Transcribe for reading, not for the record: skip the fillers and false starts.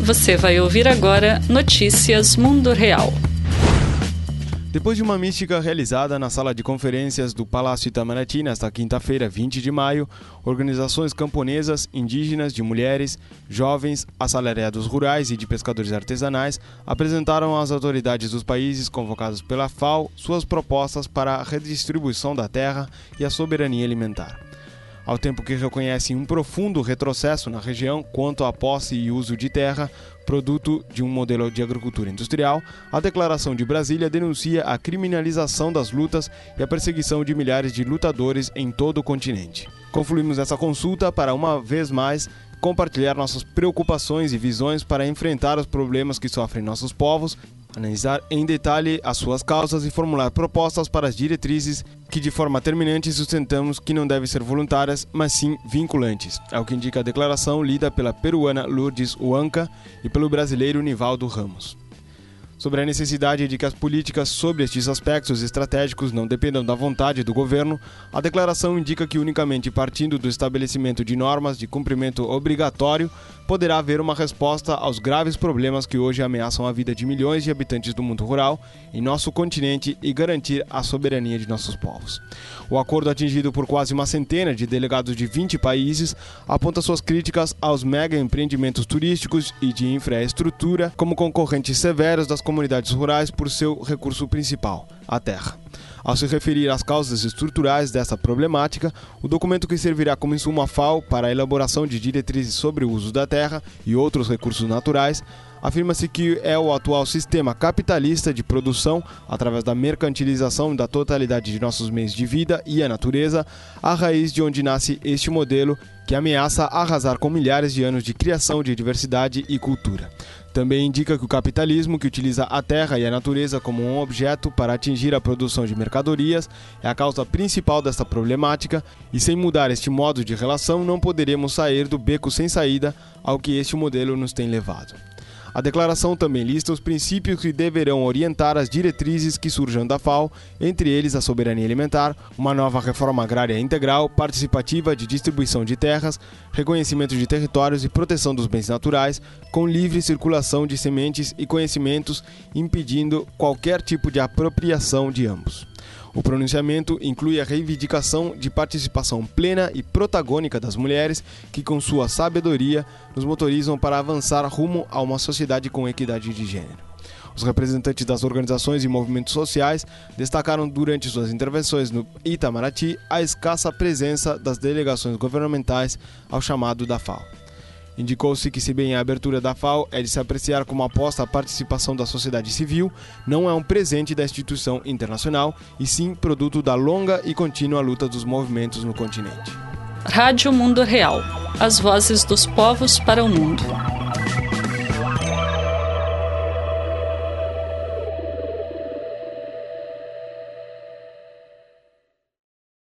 Você vai ouvir agora Notícias Mundo Real. Depois de uma mística realizada na sala de conferências do Palácio Itamaraty nesta quinta-feira, 20 de maio, organizações camponesas, indígenas, de mulheres, jovens, assalariados rurais e de pescadores artesanais apresentaram às autoridades dos países convocados pela FAO suas propostas para a redistribuição da terra e a soberania alimentar. Ao tempo que reconhecem um profundo retrocesso na região quanto à posse e uso de terra, produto de um modelo de agricultura industrial, a Declaração de Brasília denuncia a criminalização das lutas e a perseguição de milhares de lutadores em todo o continente. Confluímos nessa consulta para, uma vez mais, compartilhar nossas preocupações e visões para enfrentar os problemas que sofrem nossos povos, analisar em detalhe as suas causas e formular propostas para as diretrizes que de forma terminante sustentamos que não devem ser voluntárias, mas sim vinculantes, é o que indica a declaração lida pela peruana Lourdes Huanca e pelo brasileiro Nivaldo Ramos. Sobre a necessidade de que as políticas sobre estes aspectos estratégicos não dependam da vontade do governo, a declaração indica que unicamente partindo do estabelecimento de normas de cumprimento obrigatório poderá haver uma resposta aos graves problemas que hoje ameaçam a vida de milhões de habitantes do mundo rural em nosso continente e garantir a soberania de nossos povos. O acordo atingido por quase uma centena de delegados de 20 países aponta suas críticas aos mega empreendimentos turísticos e de infraestrutura como concorrentes severos das comunidades rurais por seu recurso principal, a terra. Ao se referir às causas estruturais dessa problemática, o documento que servirá como insumo à FAO para a elaboração de diretrizes sobre o uso da terra e outros recursos naturais, afirma-se que é o atual sistema capitalista de produção, através da mercantilização da totalidade de nossos meios de vida e a natureza, a raiz de onde nasce este modelo que ameaça arrasar com milhares de anos de criação de diversidade e cultura. Também indica que o capitalismo, que utiliza a terra e a natureza como um objeto para atingir a produção de mercadorias, é a causa principal desta problemática e sem mudar este modo de relação não poderemos sair do beco sem saída ao que este modelo nos tem levado. A declaração também lista os princípios que deverão orientar as diretrizes que surjam da FAO, entre eles a soberania alimentar, uma nova reforma agrária integral, participativa de distribuição de terras, reconhecimento de territórios e proteção dos bens naturais, com livre circulação de sementes e conhecimentos, impedindo qualquer tipo de apropriação de ambos. O pronunciamento inclui a reivindicação de participação plena e protagônica das mulheres que, com sua sabedoria, nos motorizam para avançar rumo a uma sociedade com equidade de gênero. Os representantes das organizações e movimentos sociais destacaram durante suas intervenções no Itamaraty a escassa presença das delegações governamentais ao chamado da FAO. Indicou-se que, se bem a abertura da FAO é de se apreciar como aposta à participação da sociedade civil, não é um presente da instituição internacional, e sim produto da longa e contínua luta dos movimentos no continente. Rádio Mundo Real. As vozes dos povos para o mundo.